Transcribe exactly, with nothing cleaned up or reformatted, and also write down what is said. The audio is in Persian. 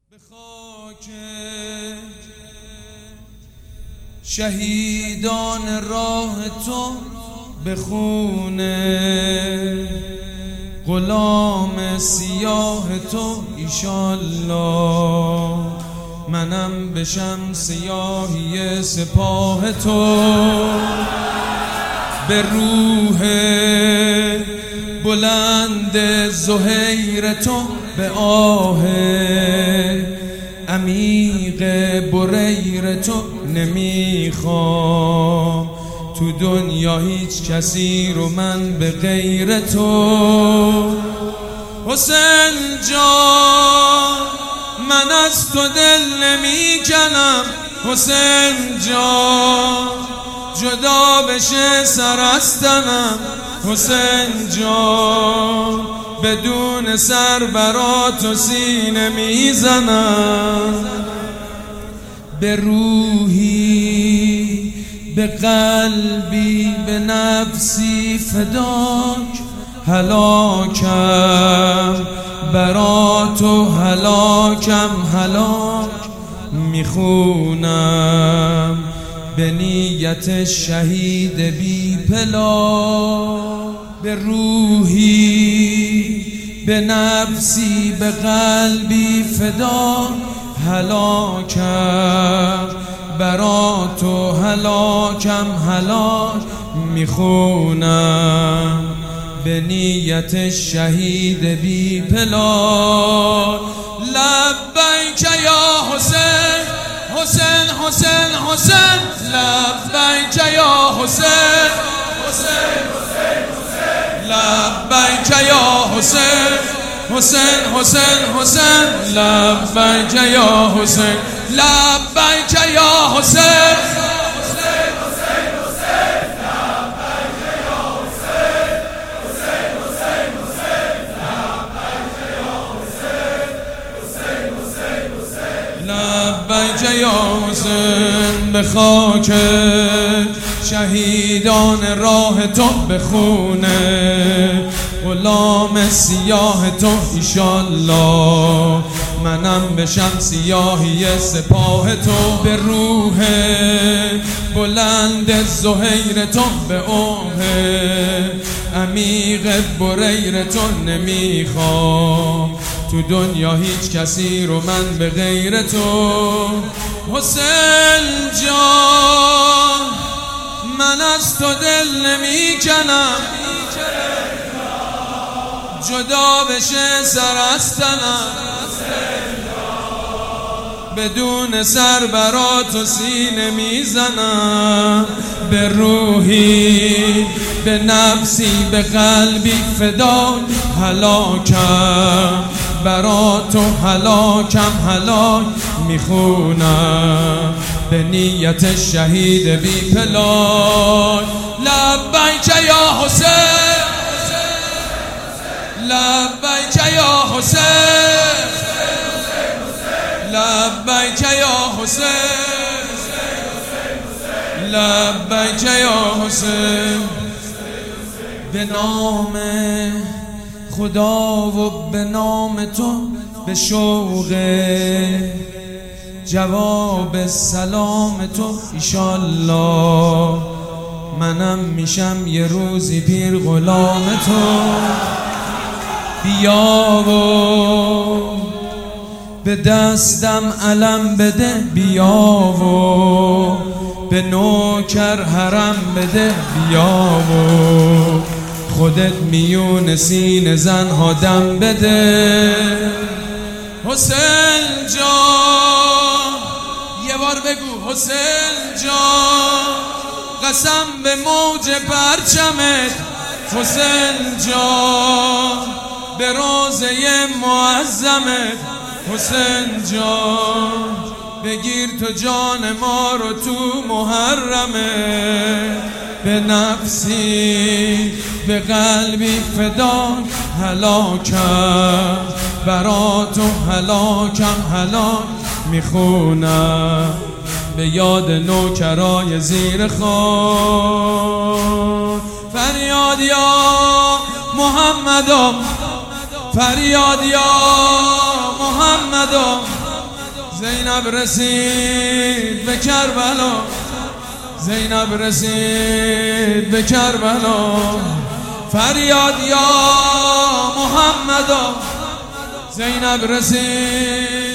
به خاک شهیدان راه تو، به خون غلام سیاه تو ایشالله منم بشم سیاهی سپاه تو. به روح بلند زهیر تو، به آه عمیق بریر تو نمیخوام تو دنیا هیچ کسی رو من به غیر تو. حسین جان من از تو دل نمی کنم، حسین جان جدا بشه سر از تنم، حسین جان بدون سر برا تو سینه میزنم. به روحی به قلبی به نفسی فداک، هلاکم برا تو هلاکم هلاک میخونم به نیت شهید بی پلا. به روحی به نفسی به قلبی فدا، هلاکم برا تو هلاکم هلاک میخونم به نیت شهید بی پلا. لبیک یا حسین حسین حسین حسین، لبیک یا حسین حسین حسین حسین، لبیک یا حسین حسین حسین حسین، لبیک یا حسین لبیک یا حسین حسین حسین حسین، لبیک یا حسین حسین حسین حسین، لبیک یا حسین حسین حسین حسین، لبیک یا حسین. به خاک شهیدان راه تو، به خون غلام سیاه تو ایشالله منم بشم سیاهی سپاه تو. به روح بلند زهیر تو، به آه عمیق بریر تو نمیخوام تو دنیا هیچ کسی رو من به غیر تو. حسین جان من از تو دل نمی کنم، جدا بشه سر از تنم، بدون سر برا تو سینه میزنم. به روحی به نفسی به قلبی فدا، هلاکم برا تو هلاکم هلاک میخونم به نیت شهید بی پلا. لبیک یا حسین لبیک یا حسین لبیک یا حسین لبیک یا حسین. به نام خدا و به نام تو، به شوق جواب سلام تو ایشالله منم میشم یه روزی پیر غلام تو. بیا و به دستم علم بده، بیا و به نوکر حرم بده، بیا و خودت میون سینه زنها دم بده. حسین جان یه بار بگو، حسین جان قسم به موج پرچمت، حسین جان به روزه معظمت، حسین جان بگیر تو جان ما رو تو محرمه. به نفسی به قلبی فدا، هلاکم برا تو هلاکم هلاک میخونم به یاد نوکرای زیر خان. فریاد یا محمدم، فریاد یا محمدم، زینب رسید به کربلا، زینب رسید به کربلا، فریاد یا محمدا. زینب رسید